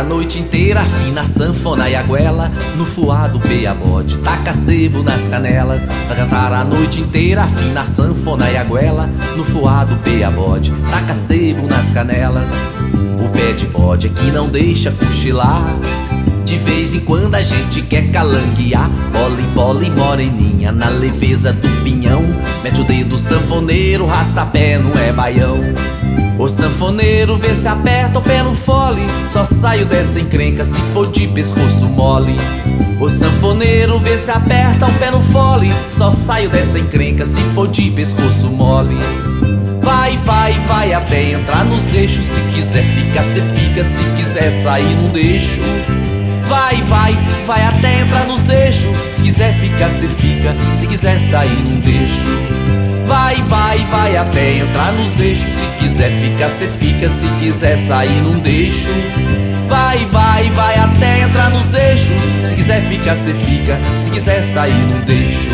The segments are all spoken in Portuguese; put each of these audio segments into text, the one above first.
a noite inteira, afina a sanfona e a goela. No fuá do peia-bode, taca sebo nas canelas. Pra cantar a noite inteira, afina a sanfona e a goela. No fuá do peia-bode, taca sebo nas canelas. O pé de bode é que não deixa cochilar. De vez em quando a gente quer calanguear. Bola em bola e moreninha na leveza do pinhão. Mete o dedo sanfoneiro, rasta-pé, não é baião. O sanfoneiro vê se aperta o pé no fole. Só saio dessa encrenca se for de pescoço mole. O sanfoneiro vê se aperta o pé no fole. Só saio dessa encrenca se for de pescoço mole. Vai, vai, vai até entrar nos eixos. Se quiser ficar, cê fica. Se quiser sair, não deixo. Vai, vai, vai até entrar nos eixos. Se quiser ficar, cê fica. Se quiser sair, não deixo. Vai, vai, vai até entrar nos eixos. Se quiser ficar, cê fica. Se quiser sair, não deixo. Vai, vai, vai até entrar nos eixos. Se quiser ficar, cê fica. Se quiser sair, não deixo.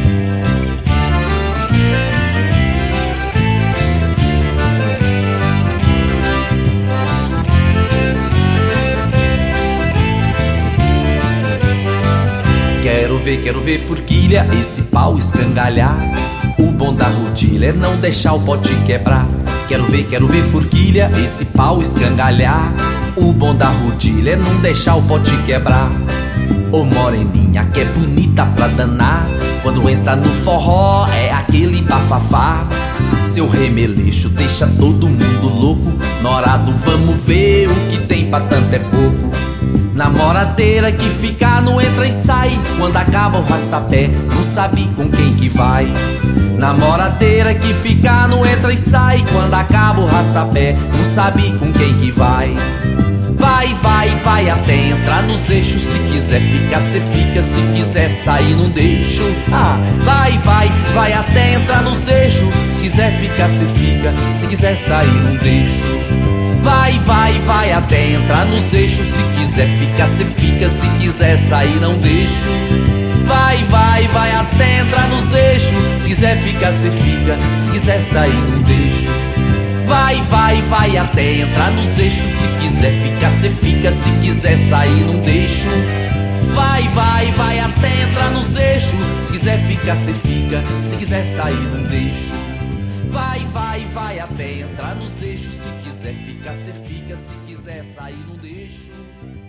Quero ver forquilha, esse pau escangalhar. O bom da rodilha é não deixar o pote quebrar. Quero ver forquilha, esse pau escangalhar. O bom da rodilha é não deixar o pote quebrar. Ô moreninha que é bonita pra danar. Quando entra no forró é aquele bafafá. Seu remeleixo deixa todo mundo louco. Norado, vamos ver o que tem pra tanto é pouco. Namoradeira que fica no entra e sai. Quando acaba o rastapé, não sabe com quem que vai. Namoradeira que fica no entra e sai. Quando acaba o rastapé, não sabe com quem que vai. Vai, vai, vai até entrar nos eixos. Se quiser ficar, cê fica. Se quiser sair, não deixo. Vai, vai, vai até entrar nos eixos. Se quiser ficar, cê fica. Se quiser sair, não deixo. Vai, vai, vai até entrar nos eixos. Se quiser ficar, cê fica. Se quiser sair, não deixo. Vai, vai, vai até entrar nos eixos. Se quiser ficar, cê fica. Se quiser sair, não deixo. Vai, vai, vai até entrar nos eixos. Se quiser ficar, cê fica. Se quiser sair, não deixo. Vai, vai, vai até entrar nos eixos. Se quiser ficar, cê fica. Se quiser sair, não deixo. Vai, vai, vai até entrar nos eixos. Se quiser ficar, cê fica. Se quiser sair, não deixo.